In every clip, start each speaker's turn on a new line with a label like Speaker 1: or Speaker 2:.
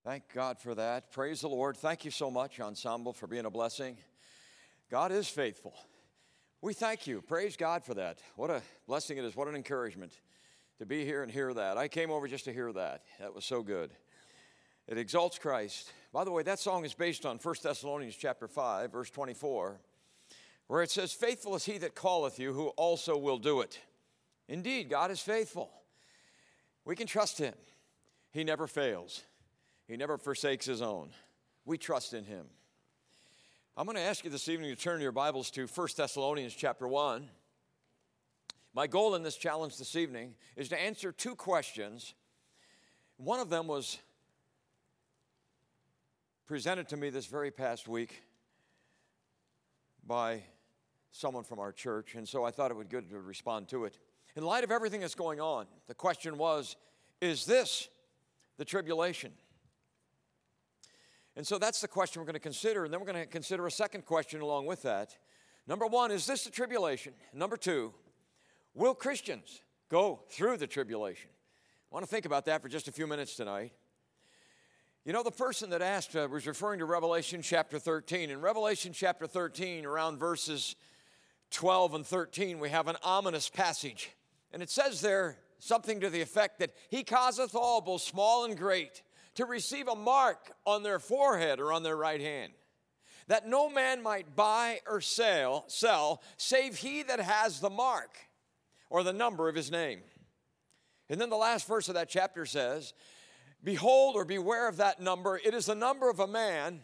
Speaker 1: Thank God for that. Praise the Lord. Thank you so much, Ensemble, for being a blessing. God is faithful. We thank you. Praise God for that. What a blessing it is. What an encouragement to be here and hear that. I came over just to hear that. That was so good. It exalts Christ. By the way, that song is based on 1 Thessalonians chapter 5, verse 24, where it says, "Faithful is he that calleth you, who also will do it." Indeed, God is faithful. We can trust him. He never fails. He never forsakes his own. We trust in him. I'm going to ask you this evening to turn your Bibles to 1 Thessalonians chapter 1. My goal in this challenge this evening is to answer two questions. One of them was presented to me this very past week by someone from our church, and so I thought it would be good to respond to it. In light of everything that's going on, the question was, is this the tribulation? And so that's the question we're going to consider, and then we're going to consider a second question along with that. Number one, is this the tribulation? Number two, will Christians go through the tribulation? I want to think about that for just a few minutes tonight. You know, the person that asked was referring to Revelation chapter 13. In Revelation chapter 13, around verses 12 and 13, we have an ominous passage. And it says there something to the effect that he causeth all, both small and great, to receive a mark on their forehead or on their right hand, that no man might buy or sell, save he that has the mark or the number of his name. And then the last verse of that chapter says, "Behold," or beware of that number, "it is the number of a man,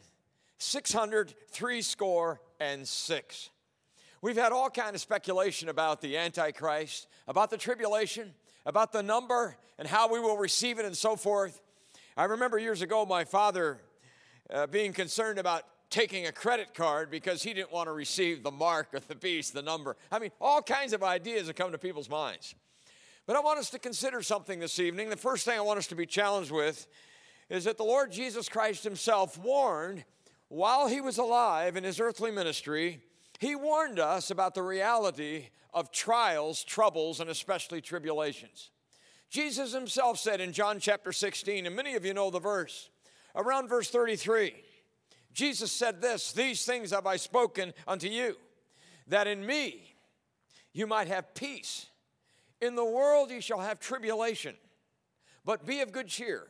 Speaker 1: 666." We've had all kind of speculation about the Antichrist, about the tribulation, about the number and how we will receive it and so forth. I remember years ago my father being concerned about taking a credit card because he didn't want to receive the mark of the beast, the number. I mean, all kinds of ideas that come to people's minds. But I want us to consider something this evening. The first thing I want us to be challenged with is that the Lord Jesus Christ himself warned while he was alive in his earthly ministry. He warned us about the reality of trials, troubles, and especially tribulations. Jesus himself said in John chapter 16, and many of you know the verse, around verse 33, Jesus said this, "These things have I spoken unto you, that in me you might have peace. In the world you shall have tribulation, but be of good cheer.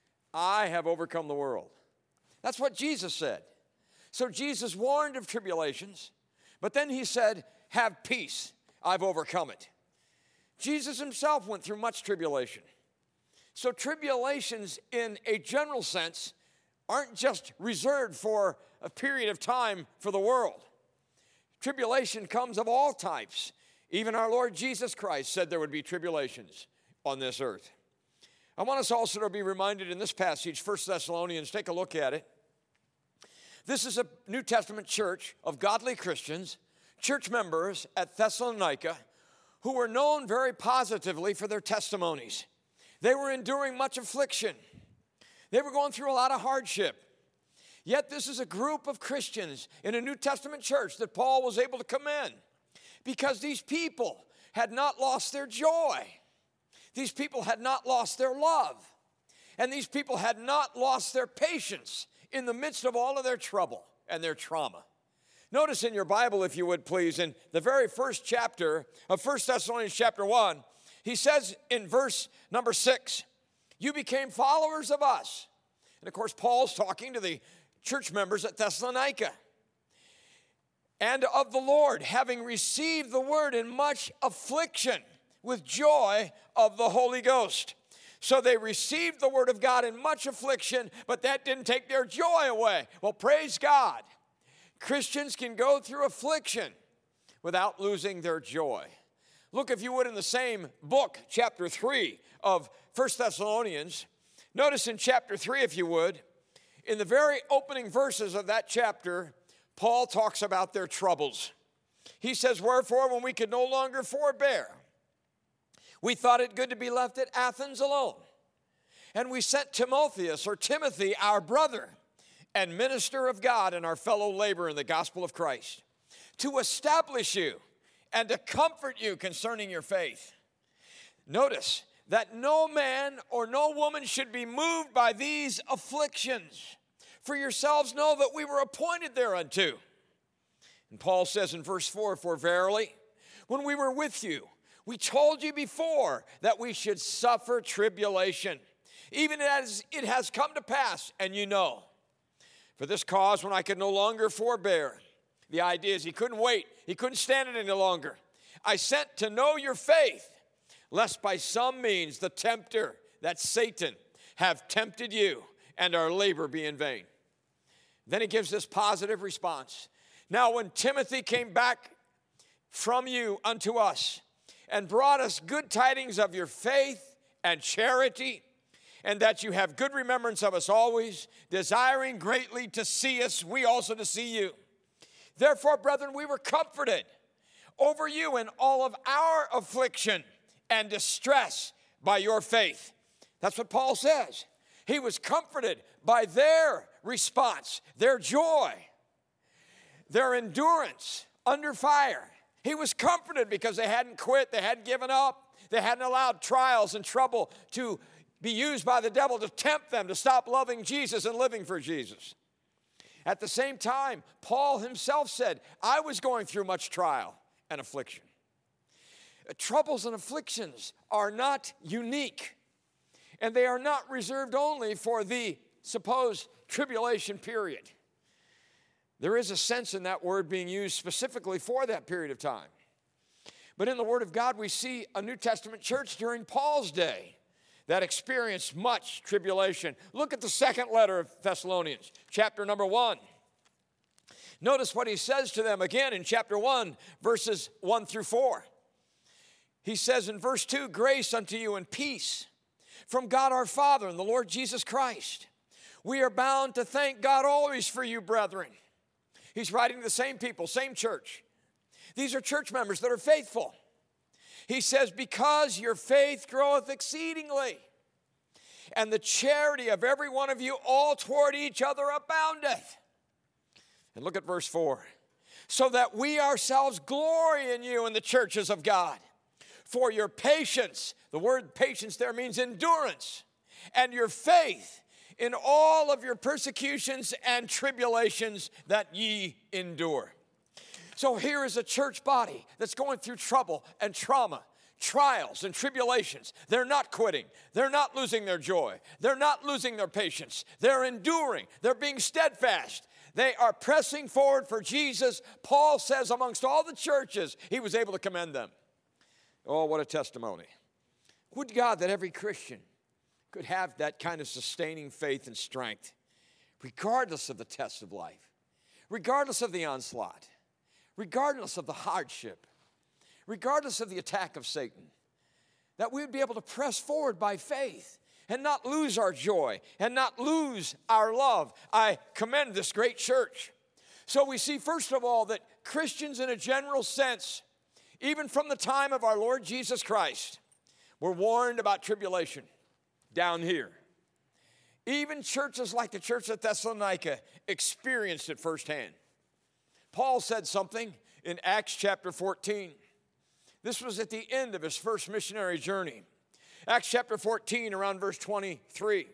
Speaker 1: I have overcome the world." That's what Jesus said. So Jesus warned of tribulations, but then he said, "Have peace. I've overcome it." Jesus himself went through much tribulation. So tribulations in a general sense aren't just reserved for a period of time for the world. Tribulation comes of all types. Even our Lord Jesus Christ said there would be tribulations on this earth. I want us also to be reminded in this passage, 1 Thessalonians, take a look at it. This is a New Testament church of godly Christians, church members at Thessalonica, who were known very positively for their testimonies. They were enduring much affliction. They were going through a lot of hardship. Yet this is a group of Christians in a New Testament church that Paul was able to commend because these people had not lost their joy. These people had not lost their love. And these people had not lost their patience in the midst of all of their trouble and their trauma. Notice in your Bible, if you would please, in the very first chapter of 1 Thessalonians chapter 1, he says in verse number 6, "You became followers of us." And of course, Paul's talking to the church members at Thessalonica. "And of the Lord, having received the word in much affliction with joy of the Holy Ghost." So they received the word of God in much affliction, but that didn't take their joy away. Well, praise God. Christians can go through affliction without losing their joy. Look, if you would, in the same book, chapter 3 of 1 Thessalonians. Notice in chapter 3, if you would, in the very opening verses of that chapter, Paul talks about their troubles. He says, "Wherefore, when we could no longer forbear, we thought it good to be left at Athens alone. And we sent Timotheus, or Timothy, our brother, and minister of God and our fellow laborer in the gospel of Christ, to establish you and to comfort you concerning your faith." Notice that no man or no woman should be moved by these afflictions. For yourselves know that we were appointed thereunto. And Paul says in verse 4, for verily, when we were with you, we told you before that we should suffer tribulation, even as it has come to pass, and you know. For this cause, when I could no longer forbear, the idea is he couldn't wait, he couldn't stand it any longer. I sent to know your faith, lest by some means the tempter, that's Satan, have tempted you, and our labor be in vain. Then he gives this positive response. Now when Timothy came back from you unto us, and brought us good tidings of your faith and charity, and that you have good remembrance of us always, desiring greatly to see us, we also to see you. Therefore, brethren, we were comforted over you in all of our affliction and distress by your faith. That's what Paul says. He was comforted by their response, their joy, their endurance under fire. He was comforted because they hadn't quit, they hadn't given up, they hadn't allowed trials and trouble to be used by the devil to tempt them to stop loving Jesus and living for Jesus. At the same time, Paul himself said, I was going through much trial and affliction. Troubles and afflictions are not unique, and they are not reserved only for the supposed tribulation period. There is a sense in that word being used specifically for that period of time. But in the Word of God, we see a New Testament church during Paul's day that experienced much tribulation. Look at the second letter of Thessalonians, chapter number 1. Notice what he says to them again in chapter 1, verses 1 through 4. He says in verse 2, grace unto you and peace from God our Father and the Lord Jesus Christ. We are bound to thank God always for you, brethren. He's writing to the same people, same church. These are church members that are faithful. He says, because your faith groweth exceedingly, and the charity of every one of you all toward each other aboundeth. And look at verse 4. So that we ourselves glory in you in the churches of God. For your patience, the word patience there means endurance, and your faith in all of your persecutions and tribulations that ye endure. So here is a church body that's going through trouble and trauma, trials and tribulations. They're not quitting. They're not losing their joy. They're not losing their patience. They're enduring. They're being steadfast. They are pressing forward for Jesus. Paul says amongst all the churches, he was able to commend them. Oh, what a testimony. Would God that every Christian could have that kind of sustaining faith and strength, regardless of the tests of life, regardless of the onslaught, regardless of the hardship, regardless of the attack of Satan, that we would be able to press forward by faith and not lose our joy and not lose our love. I commend this great church. So we see, first of all, that Christians in a general sense, even from the time of our Lord Jesus Christ, were warned about tribulation down here. Even churches like the church at Thessalonica experienced it firsthand. Paul said something in Acts chapter 14. This was at the end of his first missionary journey. Acts chapter 14, around verse 23.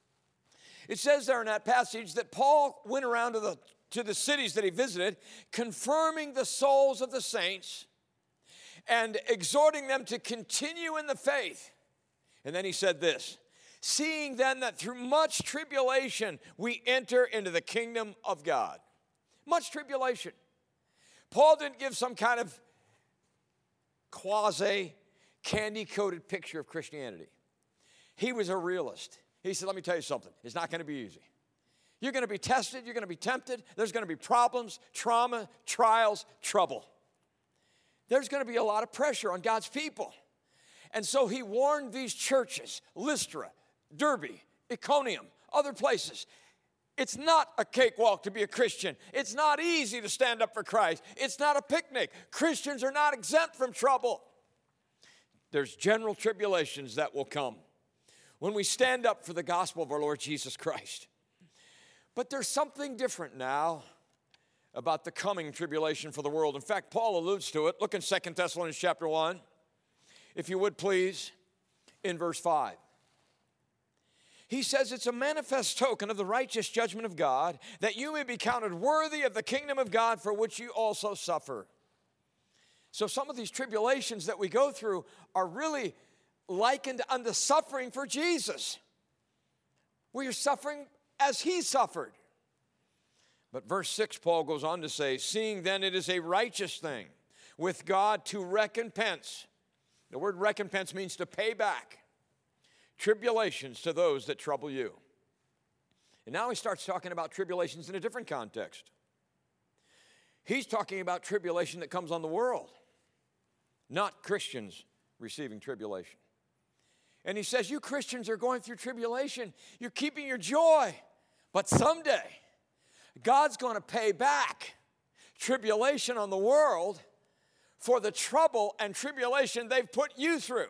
Speaker 1: It says there in that passage that Paul went around to the cities that he visited, confirming the souls of the saints and exhorting them to continue in the faith. And then he said this, seeing then that through much tribulation we enter into the kingdom of God. Much tribulation. Paul didn't give some kind of quasi-candy-coated picture of Christianity. He was a realist. He said, let me tell you something. It's not going to be easy. You're going to be tested. You're going to be tempted. There's going to be problems, trauma, trials, trouble. There's going to be a lot of pressure on God's people. And so he warned these churches, Lystra, Derbe, Iconium, other places. It's not a cakewalk to be a Christian. It's not easy to stand up for Christ. It's not a picnic. Christians are not exempt from trouble. There's general tribulations that will come when we stand up for the gospel of our Lord Jesus Christ. But there's something different now about the coming tribulation for the world. In fact, Paul alludes to it. Look in 2 Thessalonians chapter 1, if you would please. in verse 5. He says it's a manifest token of the righteous judgment of God, that you may be counted worthy of the kingdom of God for which you also suffer. So some of these tribulations that we go through are really likened unto suffering for Jesus. We are suffering as he suffered. But verse 6, Paul goes on to say, seeing then it is a righteous thing with God to recompense. The word recompense means to pay back tribulations to those that trouble you. And now he starts talking about tribulations in a different context. He's talking about tribulation that comes on the world, not Christians receiving tribulation. And he says, you Christians are going through tribulation. You're keeping your joy. But someday, God's going to pay back tribulation on the world for the trouble and tribulation they've put you through.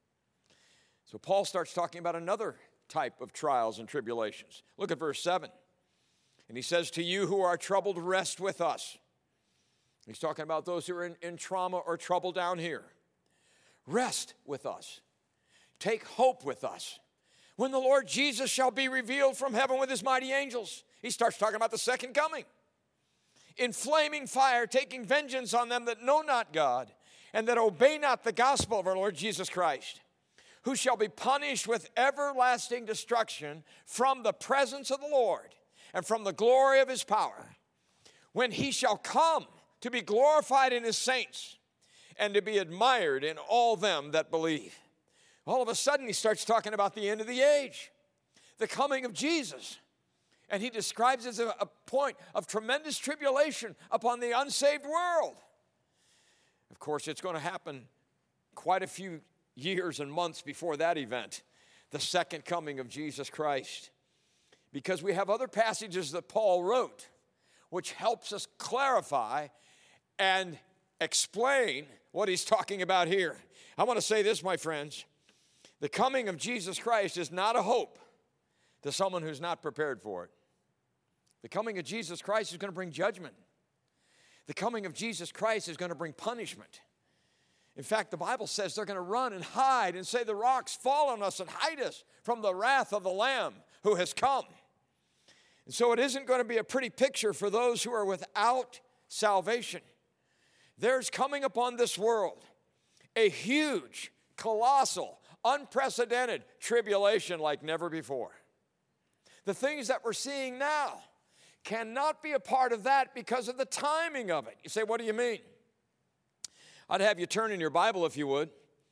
Speaker 1: So Paul starts talking about another type of trials and tribulations. Look at verse 7. And he says, to you who are troubled, rest with us. He's talking about those who are in trauma or trouble down here. Rest with us. Take hope with us. When the Lord Jesus shall be revealed from heaven with his mighty angels. He starts talking about the second coming. In flaming fire, taking vengeance on them that know not God, and that obey not the gospel of our Lord Jesus Christ, who shall be punished with everlasting destruction from the presence of the Lord and from the glory of his power, when he shall come to be glorified in his saints and to be admired in all them that believe. All of a sudden, he starts talking about the end of the age, the coming of Jesus. And he describes it as a point of tremendous tribulation upon the unsaved world. Of course, it's going to happen quite a few years and months before that event, the second coming of Jesus Christ. Because we have other passages that Paul wrote, which helps us clarify and explain what he's talking about here. I want to say this, my friends. The coming of Jesus Christ is not a hope to someone who's not prepared for it. The coming of Jesus Christ is going to bring judgment. The coming of Jesus Christ is going to bring punishment. In fact, the Bible says they're going to run and hide and say the rocks fall on us and hide us from the wrath of the Lamb who has come. And so it isn't going to be a pretty picture for those who are without salvation. There's coming upon this world a huge, colossal, unprecedented tribulation like never before. The things that we're seeing now cannot be a part of that because of the timing of it. You say, what do you mean? I'd have you turn in your Bible, if you would,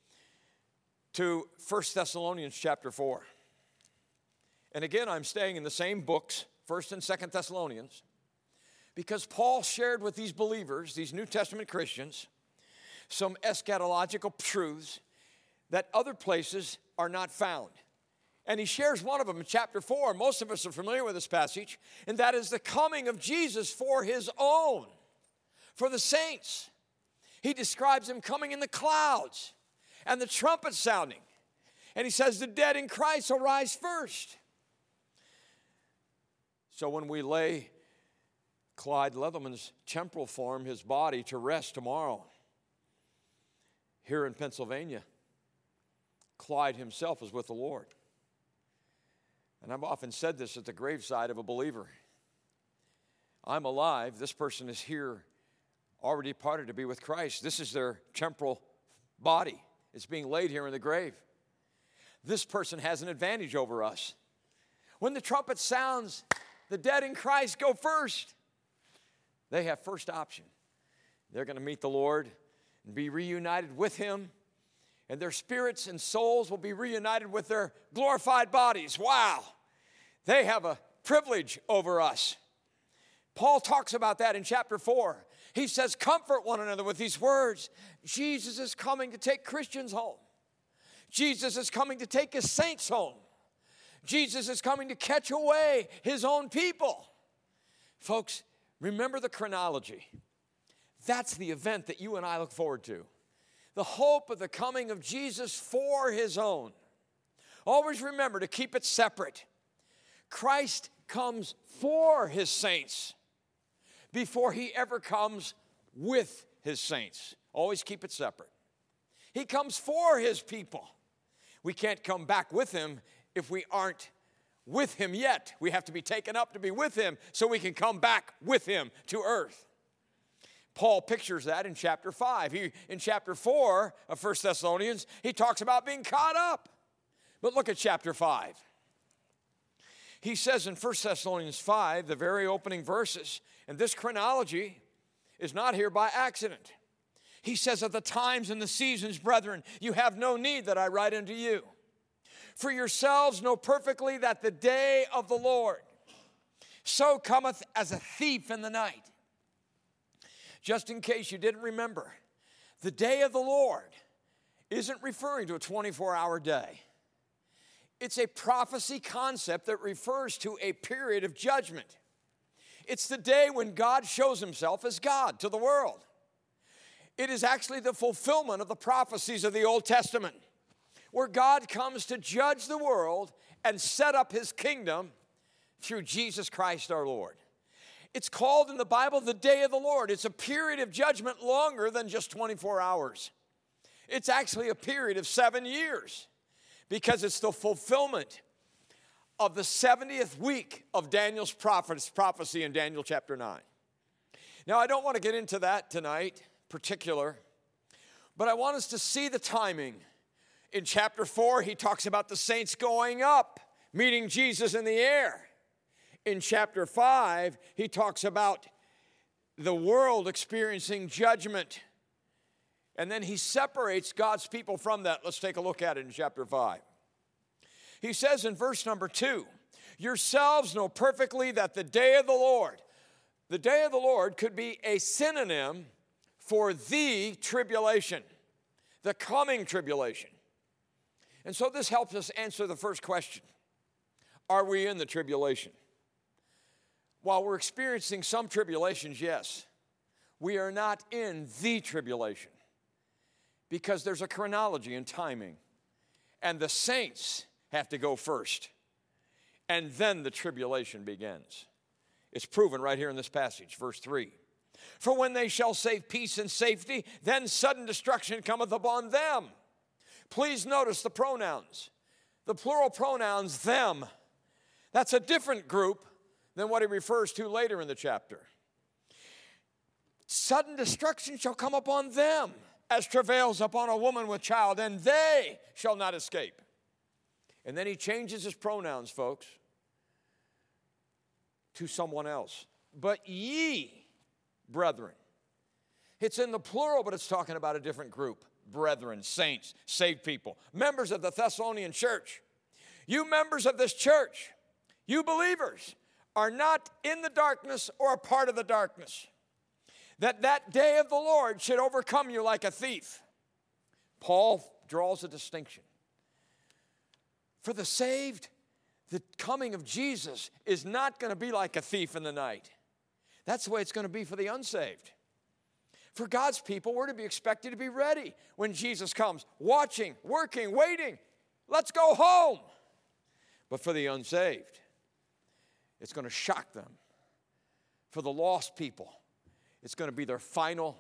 Speaker 1: to 1 Thessalonians chapter 4. And again, I'm staying in the same books, 1 and 2 Thessalonians, because Paul shared with these believers, these New Testament Christians, some eschatological truths that other places are not found. And he shares one of them in chapter 4. Most of us are familiar with this passage, and that is the coming of Jesus for his own, for the saints. He describes him coming in the clouds and the trumpet sounding. And he says the dead in Christ will rise first. So when we lay Clyde Leatherman's temporal form, his body, to rest tomorrow here in Pennsylvania, Clyde himself is with the Lord. And I've often said this at the graveside of a believer. I'm alive. This person is here, already departed to be with Christ. This is their temporal body. It's being laid here in the grave. This person has an advantage over us. When the trumpet sounds, the dead in Christ go first. They have first option. They're going to meet the Lord and be reunited with him. And their spirits and souls will be reunited with their glorified bodies. Wow. They have a privilege over us. Paul talks about that in chapter 4. He says, comfort one another with these words. Jesus is coming to take Christians home. Jesus is coming to take his saints home. Jesus is coming to catch away his own people. Folks, remember the chronology. That's the event that you and I look forward to. The hope of the coming of Jesus for his own. Always remember to keep it separate. Christ comes for his saints before he ever comes with his saints. Always keep it separate. He comes for his people. We can't come back with him if we aren't with him yet. We have to be taken up to be with him so we can come back with him to earth. Paul pictures that in chapter 5. In chapter 4 of 1 Thessalonians, he talks about being caught up. But look at chapter 5. He says in 1 Thessalonians 5, the very opening verses, and this chronology is not here by accident. He says, "At the times and the seasons, brethren, you have no need that I write unto you. For yourselves know perfectly that the day of the Lord so cometh as a thief in the night." Just in case you didn't remember, the day of the Lord isn't referring to a 24-hour day. It's a prophecy concept that refers to a period of judgment. It's the day when God shows himself as God to the world. It is actually the fulfillment of the prophecies of the Old Testament, where God comes to judge the world and set up his kingdom through Jesus Christ our Lord. It's called in the Bible the day of the Lord. It's a period of judgment longer than just 24 hours. It's actually a period of 7 years because it's the fulfillment of the 70th week of Daniel's prophecy in Daniel chapter 9. Now, I don't want to get into that tonight, particular, but I want us to see the timing. In chapter 4, he talks about the saints going up, meeting Jesus in the air. In chapter 5, he talks about the world experiencing judgment. And then he separates God's people from that. Let's take a look at it in chapter 5. He says in verse number 2, "Yourselves know perfectly that the day of the Lord," the day of the Lord could be a synonym for the tribulation, the coming tribulation. And so this helps us answer the first question. Are we in the tribulation? While we're experiencing some tribulations, yes, we are not in the tribulation because there's a chronology and timing. And the saints have to go first. And then the tribulation begins. It's proven right here in this passage, verse 3. "For when they shall save peace and safety, then sudden destruction cometh upon them." Please notice the pronouns. The plural pronouns, them. That's a different group than what he refers to later in the chapter. "Sudden destruction shall come upon them, as travails upon a woman with child, and they shall not escape." And then he changes his pronouns, folks, to someone else. "But ye, brethren." It's in the plural, but it's talking about a different group. Brethren, saints, saved people, members of the Thessalonian church. You members of this church, you believers, are not in the darkness or a part of the darkness. That day of the Lord should overcome you like a thief. Paul draws a distinction. For the saved, the coming of Jesus is not going to be like a thief in the night. That's the way it's going to be for the unsaved. For God's people, we're to be expected to be ready when Jesus comes, watching, working, waiting. Let's go home. But for the unsaved, it's going to shock them. For the lost people, it's going to be the final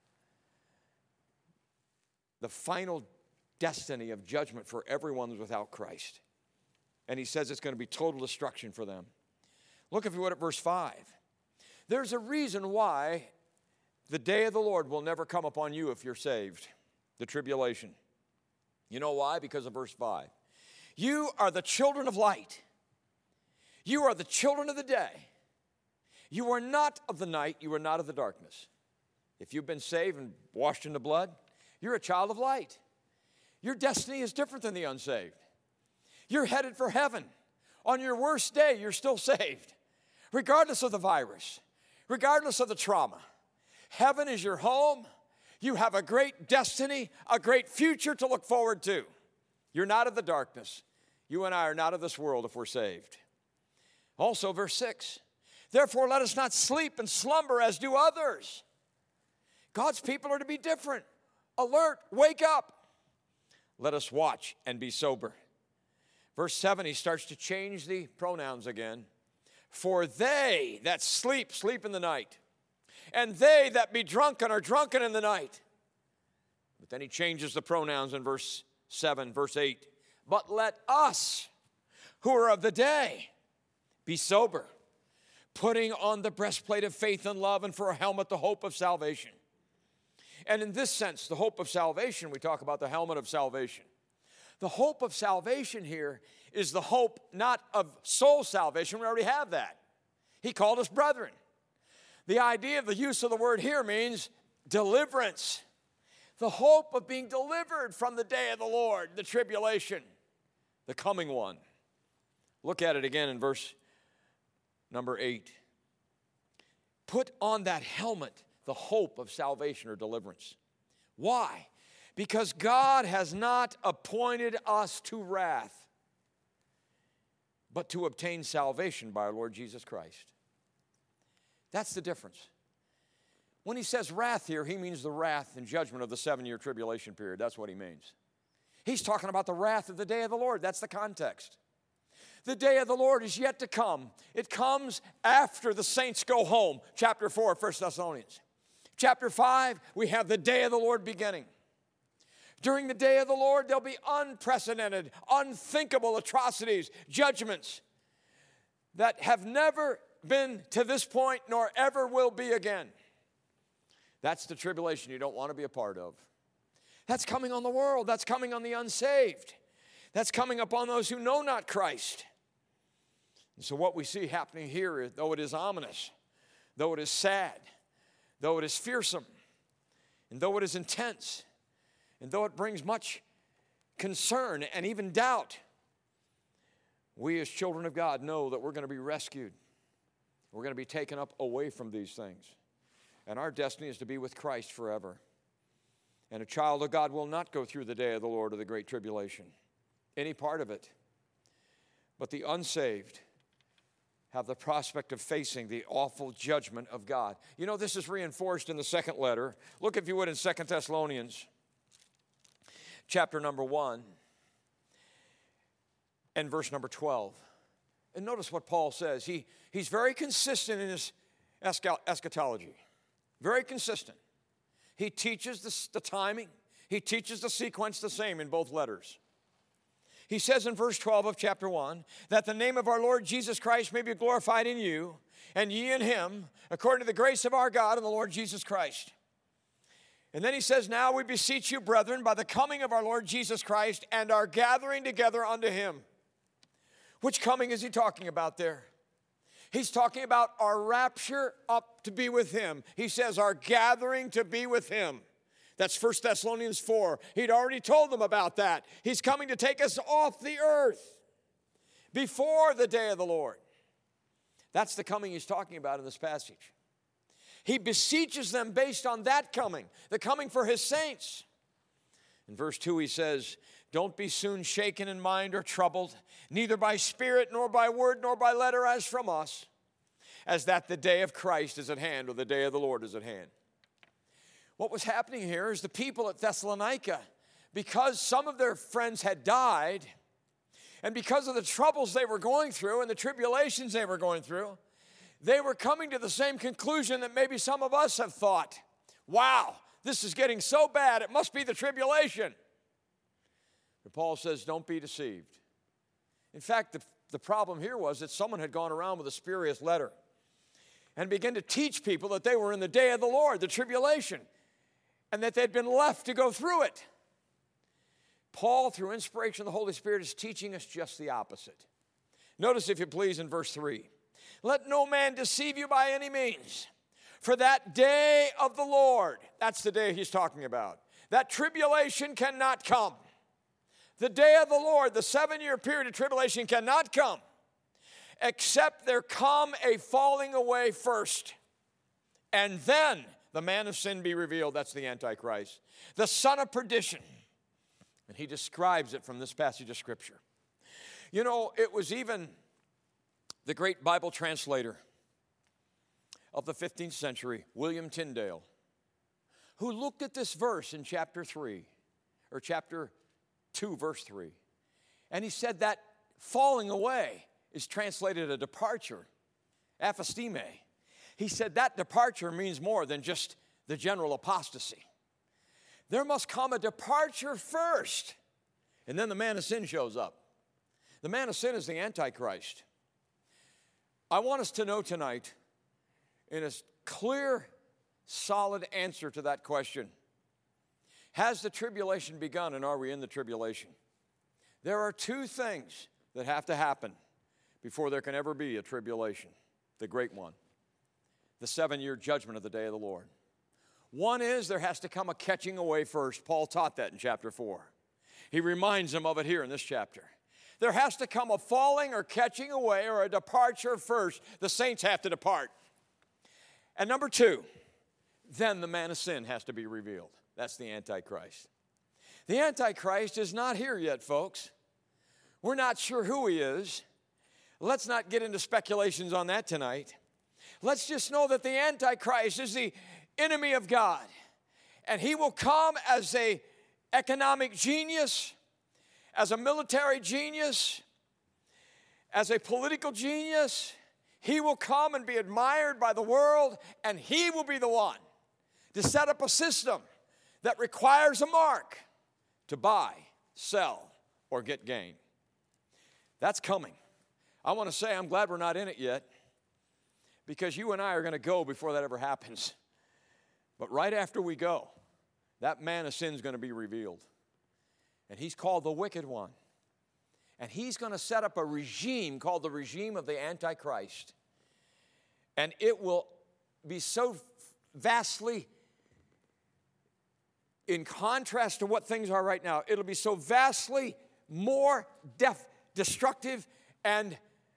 Speaker 1: destiny of judgment for everyone who's without Christ. And he says it's going to be total destruction for them. Look, if you would, at verse 5. There's a reason why the day of the Lord will never come upon you if you're saved, the tribulation. You know why? Because of verse 5. You are the children of light. You are the children of the day. You are not of the night. You are not of the darkness. If you've been saved and washed in the blood, you're a child of light. Your destiny is different than the unsaved. You're headed for heaven. On your worst day, you're still saved, regardless of the virus, regardless of the trauma. Heaven is your home. You have a great destiny, a great future to look forward to. You're not of the darkness. You and I are not of this world if we're saved. Also, verse 6, therefore let us not sleep and slumber as do others. God's people are to be different. Alert, wake up. Let us watch and be sober. Verse 7, he starts to change the pronouns again. For they that sleep, sleep in the night. And they that be drunken are drunken in the night. But then he changes the pronouns in verse 7, verse 8. But let us, who are of the day, be sober, putting on the breastplate of faith and love, and for a helmet, the hope of salvation. And in this sense, the hope of salvation, we talk about the helmet of salvation. The hope of salvation here is the hope not of soul salvation. We already have that. He called us brethren. The idea of the use of the word here means deliverance. The hope of being delivered from the day of the Lord, the tribulation, the coming one. Look at it again in verse number 8. Put on that helmet, the hope of salvation or deliverance. Why? Because God has not appointed us to wrath, but to obtain salvation by our Lord Jesus Christ. That's the difference. When he says wrath here, he means the wrath and judgment of the 7-year tribulation period. That's what he means. He's talking about the wrath of the day of the Lord. That's the context. The day of the Lord is yet to come. It comes after the saints go home. Chapter 4, 1 Thessalonians. Chapter 5, we have the day of the Lord beginning. During the day of the Lord, there'll be unprecedented, unthinkable atrocities, judgments that have never been to this point nor ever will be again. That's the tribulation you don't want to be a part of. That's coming on the world. That's coming on the unsaved. That's coming upon those who know not Christ. And so what we see happening here, though it is ominous, though it is sad, though it is fearsome, and though it is intense, and though it brings much concern and even doubt, we as children of God know that we're going to be rescued. We're going to be taken up away from these things. And our destiny is to be with Christ forever. And a child of God will not go through the day of the Lord or the great tribulation, any part of it. But the unsaved have the prospect of facing the awful judgment of God. You know, this is reinforced in the second letter. Look, if you would, in 2 Thessalonians, chapter number 1, and verse number 12. And notice what Paul says. He's very consistent in his eschatology. Very consistent. He teaches the timing. He teaches the sequence the same in both letters. He says in verse 12 of chapter 1, that the name of our Lord Jesus Christ may be glorified in you, and ye in him, according to the grace of our God and the Lord Jesus Christ. And then he says, now we beseech you, brethren, by the coming of our Lord Jesus Christ, and our gathering together unto him. Which coming is he talking about there? He's talking about our rapture up to be with him. He says our gathering to be with him. That's 1 Thessalonians 4. He'd already told them about that. He's coming to take us off the earth before the day of the Lord. That's the coming he's talking about in this passage. He beseeches them based on that coming, the coming for his saints. In verse 2 he says, don't be soon shaken in mind or troubled, neither by spirit, nor by word, nor by letter as from us, as that the day of Christ is at hand, or the day of the Lord is at hand. What was happening here is the people at Thessalonica, because some of their friends had died, and because of the troubles they were going through and the tribulations they were going through, they were coming to the same conclusion that maybe some of us have thought. Wow, this is getting so bad, it must be the tribulation. But Paul says, don't be deceived. In fact, the problem here was that someone had gone around with a spurious letter and began to teach people that they were in the day of the Lord, the tribulation, and that they'd been left to go through it. Paul, through inspiration of the Holy Spirit, is teaching us just the opposite. Notice, if you please, in verse 3. Let no man deceive you by any means, for that day of the Lord, that's the day he's talking about, that tribulation cannot come. The day of the Lord, the 7-year period of tribulation cannot come, except there come a falling away first, and then the man of sin be revealed. That's the Antichrist, the son of perdition. And he describes it from this passage of Scripture. You know, it was even the great Bible translator of the 15th century, William Tyndale, who looked at this verse in chapter 3, or chapter 2, verse 3. And he said that falling away is translated a departure, aphisteme. He said that departure means more than just the general apostasy. There must come a departure first, And then the man of sin shows up. The man of sin is the Antichrist. I want us to know tonight, in a clear, solid answer to that question, has the tribulation begun and are we in the tribulation? There are two things that have to happen before there can ever be a tribulation, the great one, the 7-year judgment of the day of the Lord. One is there has to come a catching away first. Paul taught that in chapter 4. He reminds them of it here in this chapter. There has to come a falling or catching away or a departure first. The saints have to depart. And number 2, then the man of sin has to be revealed. That's the Antichrist. The Antichrist is not here yet, folks. We're not sure who he is. Let's not get into speculations on that tonight. Let's just know that the Antichrist is the enemy of God. And he will come as an economic genius, as a military genius, as a political genius. He will come and be admired by the world, and he will be the one to set up a system that requires a mark to buy, sell, or get gain. That's coming. I want to say I'm glad we're not in it yet, because you and I are going to go before that ever happens. But right after we go, that man of sin is going to be revealed. And he's called the wicked one. And he's going to set up a regime called the regime of the Antichrist. And it will be so vastly in contrast to what things are right now. It'll be so vastly more destructive and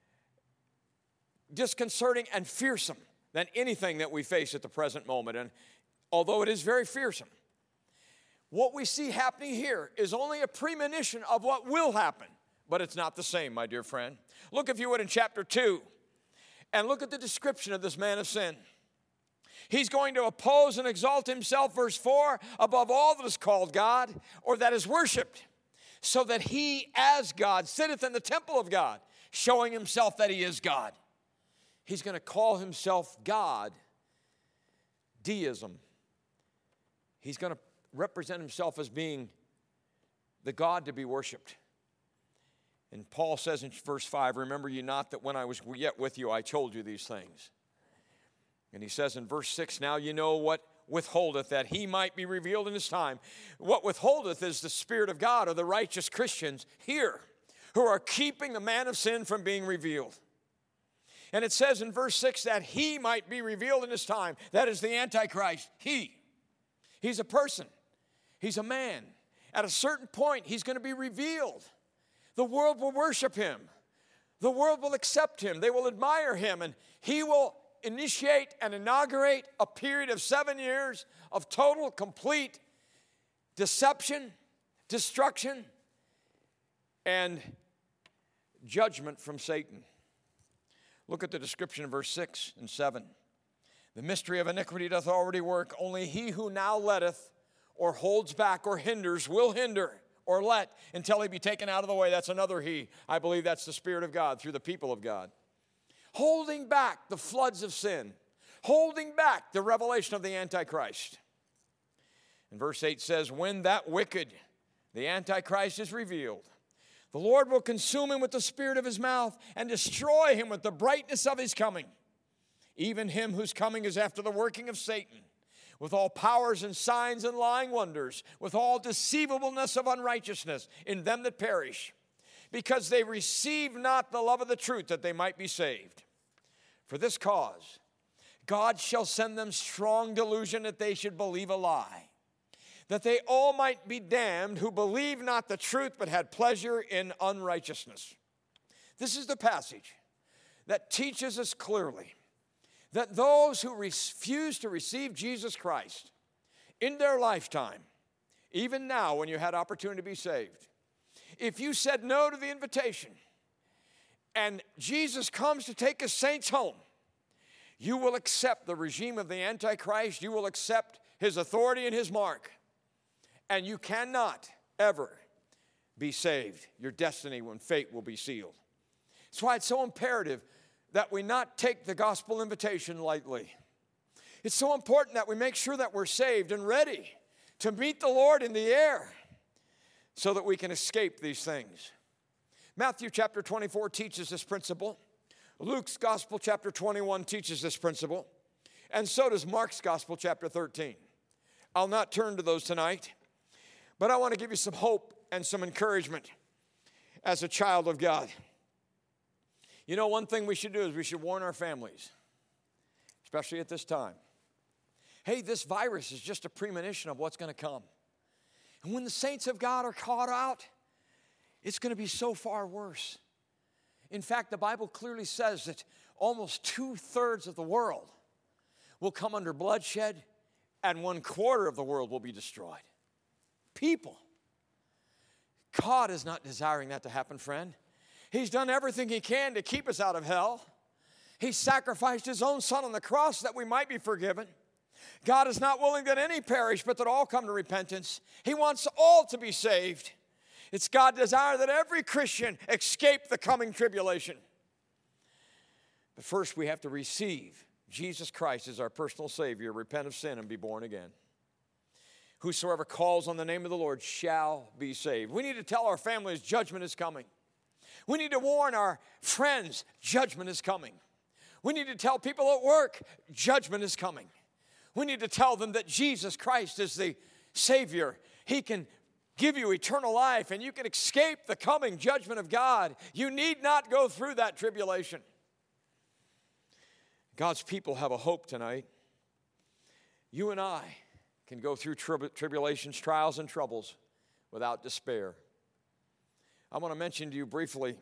Speaker 1: disconcerting and fearsome than anything that we face at the present moment. And although it is very fearsome, what we see happening here is only a premonition of what will happen. But it's not the same, my dear friend. Look, if you would, in chapter 2, and look at the description of this man of sin. He's going to oppose and exalt himself, verse 4, above all that is called God or that is worshiped, so that he as God sitteth in the temple of God, showing himself that he is God. He's going to call himself God, deism. He's going to represent himself as being the God to be worshiped. And Paul says in verse 5, remember ye not that when I was yet with you, I told you these things. And he says in verse 6, now you know what withholdeth, that he might be revealed in his time. What withholdeth is the Spirit of God, or the righteous Christians here, who are keeping the man of sin from being revealed. And it says in verse 6 that he might be revealed in his time. That is the Antichrist. He's a person. He's a man. At a certain point, he's going to be revealed. The world will worship him. The world will accept him. They will admire him. And he will initiate and inaugurate a period of 7 years of total, complete deception, destruction, and judgment from Satan. Look at the description of verse 6 and 7. The mystery of iniquity doth already work. Only he who now letteth or holds back or hinders will hinder or let until he be taken out of the way. That's another he. I believe that's the Spirit of God through the people of God. Holding back the floods of sin. Holding back the revelation of the Antichrist. And verse 8 says, when that wicked, the Antichrist, is revealed, the Lord will consume him with the spirit of his mouth and destroy him with the brightness of his coming. Even him whose coming is after the working of Satan, with all powers and signs and lying wonders, with all deceivableness of unrighteousness in them that perish, because they receive not the love of the truth that they might be saved. For this cause, God shall send them strong delusion that they should believe a lie, that they all might be damned who believe not the truth but had pleasure in unrighteousness. This is the passage that teaches us clearly that those who refuse to receive Jesus Christ in their lifetime, even now when you had opportunity to be saved, if you said no to the invitation and Jesus comes to take his saints home, you will accept the regime of the Antichrist, you will accept his authority and his mark, and you cannot ever be saved. Your destiny and fate will be sealed. That's why it's so imperative that we not take the gospel invitation lightly. It's so important that we make sure that we're saved and ready to meet the Lord in the air. so that we can escape these things. Matthew chapter 24 teaches this principle. Luke's gospel chapter 21 teaches this principle. And so does Mark's gospel chapter 13. I'll not turn to those tonight, but I want to give you some hope and some encouragement as a child of God. You know, one thing we should do is we should warn our families, especially at this time. Hey, this virus is just a premonition of what's going to come. And when the saints of God are caught out, it's going to be so far worse. In fact, the Bible clearly says that almost 2/3 of the world will come under bloodshed, and 1/4 of the world will be destroyed. People. God is not desiring that to happen, friend. He's done everything he can to keep us out of hell. He sacrificed his own son on the cross that we might be forgiven. God is not willing that any perish, but that all come to repentance. He wants all to be saved. It's God's desire that every Christian escape the coming tribulation. But first we have to receive Jesus Christ as our personal Savior, repent of sin, and be born again. Whosoever calls on the name of the Lord shall be saved. We need to tell our families judgment is coming. We need to warn our friends judgment is coming. We need to tell people at work judgment is coming. We need to tell them that Jesus Christ is the Savior. He can give you eternal life and you can escape the coming judgment of God. You need not go through that tribulation. God's people have a hope tonight. You and I can go through tribulations, trials, and troubles without despair. I want to mention to you briefly,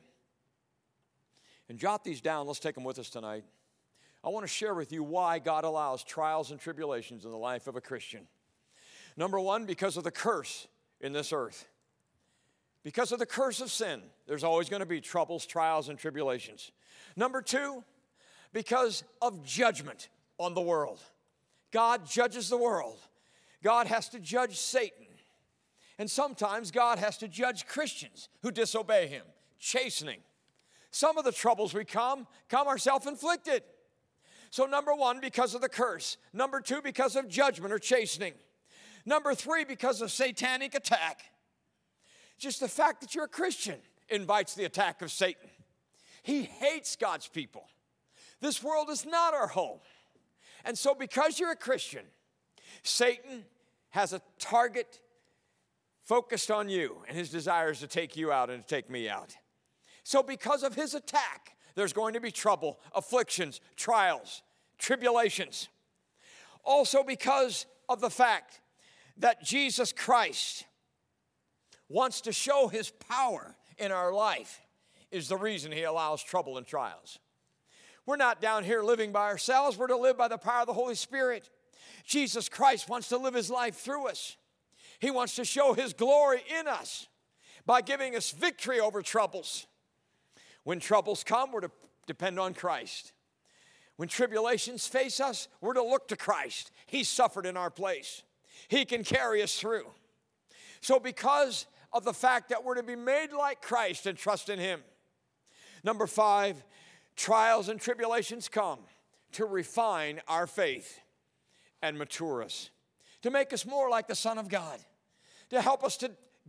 Speaker 1: and jot these down, let's take them with us tonight. I want to share with you why God allows trials and tribulations in the life of a Christian. Number one, because of the curse in this earth. Because of the curse of sin, there's always going to be troubles, trials, and tribulations. Number two, because of judgment on the world. God judges the world. God has to judge Satan. And sometimes God has to judge Christians who disobey him, chastening. Some of the troubles we come are self-inflicted. So number one, because of the curse. Number two, because of judgment or chastening. Number three, because of satanic attack. Just the fact that you're a Christian invites the attack of Satan. He hates God's people. This world is not our home. And so because you're a Christian, Satan has a target focused on you, and his desire is to take you out and to take me out. So because of his attack, there's going to be trouble, afflictions, trials, tribulations. Also because of the fact that Jesus Christ wants to show his power in our life is the reason he allows trouble and trials. We're not down here living by ourselves. We're to live by the power of the Holy Spirit. Jesus Christ wants to live his life through us. He wants to show his glory in us by giving us victory over troubles. When troubles come, we're to depend on Christ. When tribulations face us, we're to look to Christ. He suffered in our place. He can carry us through. So because of the fact that we're to be made like Christ and trust in him. Number five, trials and tribulations come to refine our faith and mature us, to make us more like the Son of God, to help us to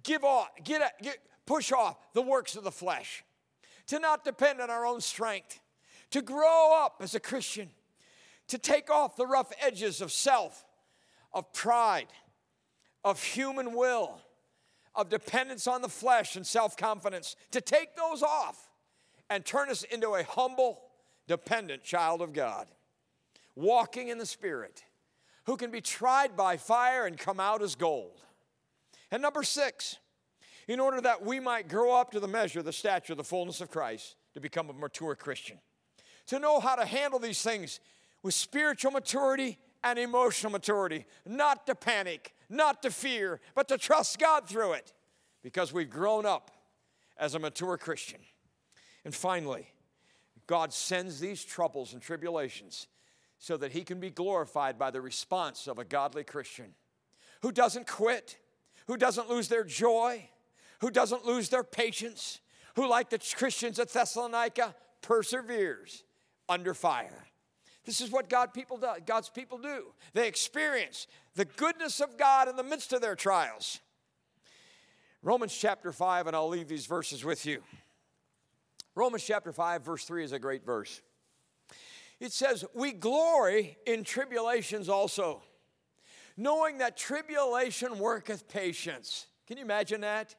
Speaker 1: push off the works of the flesh, to not depend on our own strength, to grow up as a Christian, to take off the rough edges of self, of pride, of human will, of dependence on the flesh and self-confidence, to take those off and turn us into a humble, dependent child of God, walking in the Spirit, who can be tried by fire and come out as gold. And number six, in order that we might grow up to the measure, the stature, the fullness of Christ, to become a mature Christian, to know how to handle these things with spiritual maturity and emotional maturity, not to panic, not to fear, but to trust God through it, because we've grown up as a mature Christian. And finally, God sends these troubles and tribulations so that he can be glorified by the response of a godly Christian who doesn't quit, who doesn't lose their joy, who doesn't lose their patience, who, like the Christians at Thessalonica, perseveres under fire. This is what God's people do. They experience the goodness of God in the midst of their trials. Romans chapter 5, and I'll leave these verses with you. Romans chapter 5, verse 3 is a great verse. It says, we glory in tribulations also, knowing that tribulation worketh patience. Can you imagine that?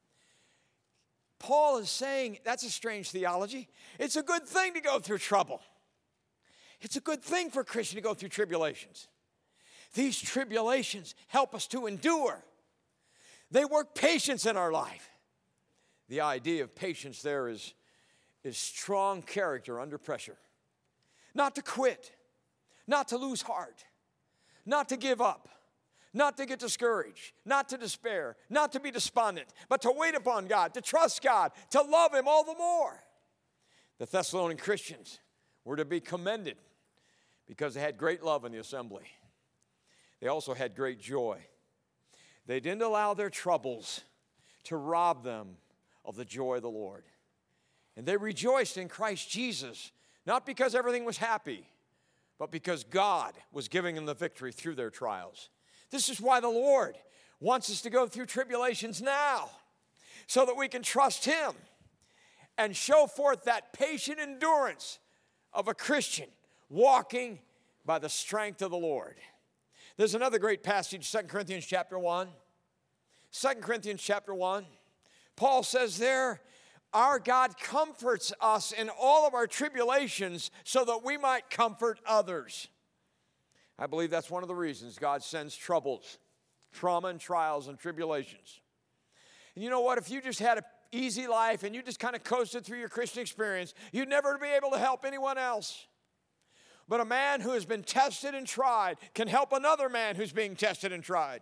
Speaker 1: Paul is saying, that's a strange theology. It's a good thing to go through trouble. It's a good thing for a Christian to go through tribulations. These tribulations help us to endure. They work patience in our life. The idea of patience there is strong character under pressure. Not to quit, not to lose heart, not to give up, not to get discouraged, not to despair, not to be despondent, but to wait upon God, to trust God, to love Him all the more. The Thessalonian Christians were to be commended because they had great love in the assembly. They also had great joy. They didn't allow their troubles to rob them of the joy of the Lord. And they rejoiced in Christ Jesus, not because everything was happy, but because God was giving them the victory through their trials. This is why the Lord wants us to go through tribulations now, so that we can trust Him and show forth that patient endurance of a Christian walking by the strength of the Lord. There's another great passage, 2 Corinthians chapter 1. 2 Corinthians chapter 1. Paul says there, our God comforts us in all of our tribulations so that we might comfort others. I believe that's one of the reasons God sends troubles, trauma and trials and tribulations. And you know what? If you just had an easy life and you just kind of coasted through your Christian experience, you'd never be able to help anyone else. But a man who has been tested and tried can help another man who's being tested and tried.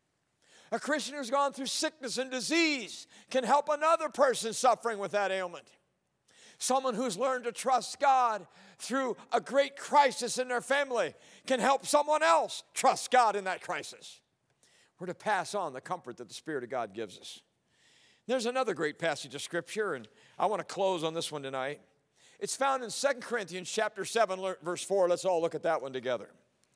Speaker 1: A Christian who's gone through sickness and disease can help another person suffering with that ailment. Someone who's learned to trust God through a great crisis in their family can help someone else trust God in that crisis. We're to pass on the comfort that the Spirit of God gives us. There's another great passage of Scripture, and I want to close on this one tonight. It's found in 2 Corinthians chapter 7, verse 4. Let's all look at that one together.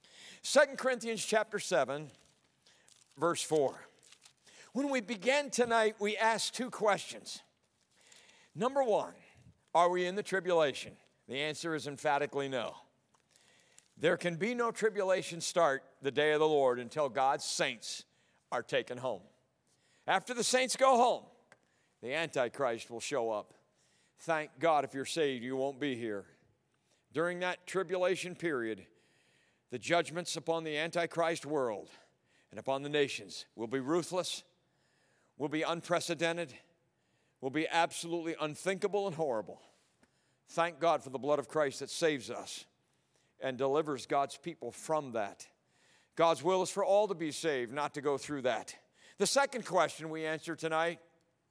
Speaker 1: 2 Corinthians chapter 7, verse 4. When we began tonight, we asked two questions. Number one, are we in the tribulation? The answer is emphatically no. There can be no tribulation start the day of the Lord until God's saints are taken home. After the saints go home, the Antichrist will show up. Thank God if you're saved, you won't be here. During that tribulation period, the judgments upon the Antichrist world and upon the nations will be ruthless, will be unprecedented, will be absolutely unthinkable and horrible. Thank God for the blood of Christ that saves us and delivers God's people from that. God's will is for all to be saved, not to go through that. The second question we answer tonight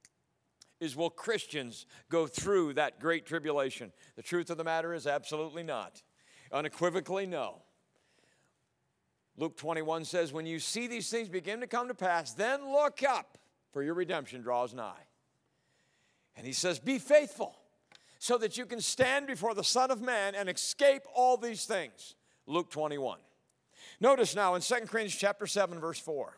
Speaker 1: is, will Christians go through that great tribulation? The truth of the matter is absolutely not. Unequivocally, no. Luke 21 says, when you see these things begin to come to pass, then look up, for your redemption draws nigh. And he says, be faithful, so that you can stand before the Son of Man and escape all these things. Luke 21. Notice now in 2 Corinthians chapter 7, verse 4.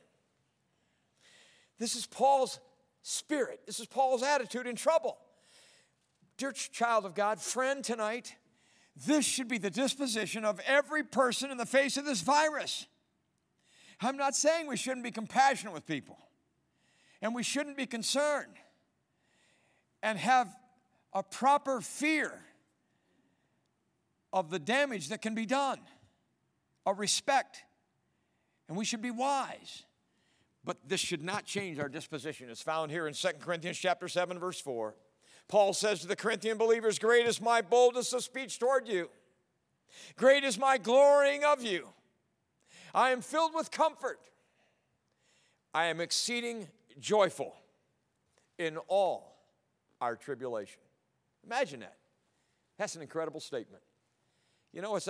Speaker 1: This is Paul's spirit. This is Paul's attitude in trouble. Dear child of God, friend, tonight, this should be the disposition of every person in the face of this virus. I'm not saying we shouldn't be compassionate with people, and we shouldn't be concerned and have a proper fear of the damage that can be done, a respect, and we should be wise. But this should not change our disposition. It's found here in 2 Corinthians chapter 7, verse 4. Paul says to the Corinthian believers, great is my boldness of speech toward you. Great is my glorying of you. I am filled with comfort. I am exceeding joyful in all our tribulation. Imagine that. That's an incredible statement. You know,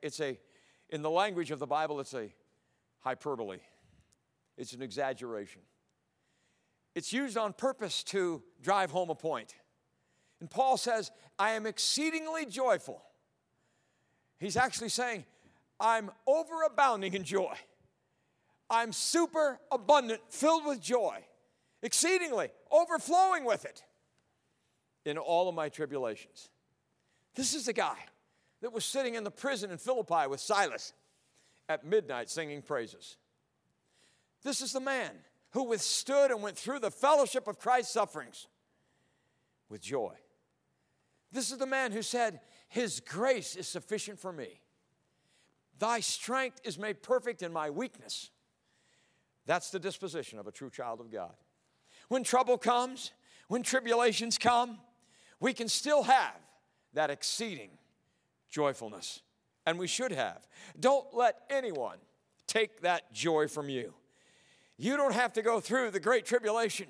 Speaker 1: in the language of the Bible, it's a hyperbole. It's an exaggeration. It's used on purpose to drive home a point. And Paul says, I am exceedingly joyful. He's actually saying, I'm overabounding in joy. I'm super abundant, filled with joy. exceedingly, overflowing with it in all of my tribulations. This is the guy that was sitting in the prison in Philippi with Silas at midnight singing praises. This is the man who withstood and went through the fellowship of Christ's sufferings with joy. This is the man who said, his grace is sufficient for me. Thy strength is made perfect in my weakness. That's the disposition of a true child of God. When trouble comes, when tribulations come, we can still have that exceeding joyfulness. And we should have. Don't let anyone take that joy from you. You don't have to go through the great tribulation.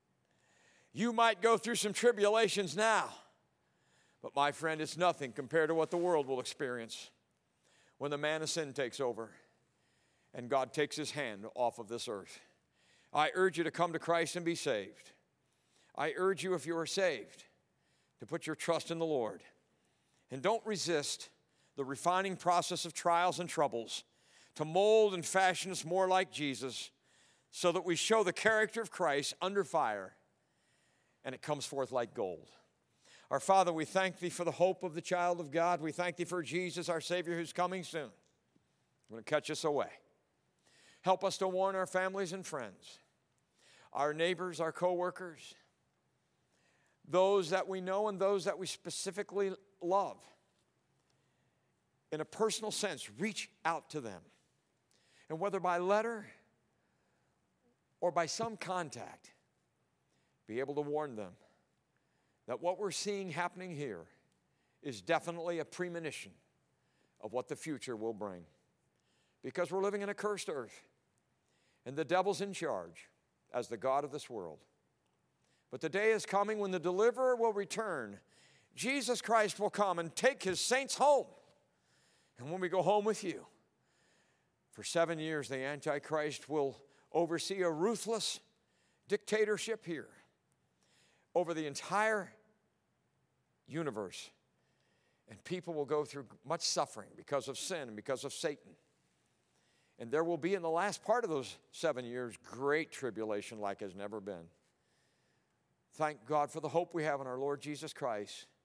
Speaker 1: You might go through some tribulations now. But my friend, it's nothing compared to what the world will experience when the man of sin takes over and God takes his hand off of this earth. I urge you to come to Christ and be saved. I urge you, if you are saved, to put your trust in the Lord. And don't resist the refining process of trials and troubles to mold and fashion us more like Jesus so that we show the character of Christ under fire and it comes forth like gold. Our Father, we thank Thee for the hope of the child of God. We thank Thee for Jesus, our Savior, who's coming soon. He's going to catch us away. Help us to warn our families and friends, our neighbors, our co-workers, those that we know and those that we specifically love. In a personal sense, reach out to them. And whether by letter or by some contact, be able to warn them that what we're seeing happening here is definitely a premonition of what the future will bring. Because we're living in a cursed earth, and the devil's in charge as the god of this world. But the day is coming when the deliverer will return. Jesus Christ will come and take his saints home. And when we go home with you, for 7 years, the Antichrist will oversee a ruthless dictatorship here over the entire universe. And people will go through much suffering because of sin and because of Satan. And there will be, in the last part of those 7 years, great tribulation like has never been. Thank God for the hope we have in our Lord Jesus Christ.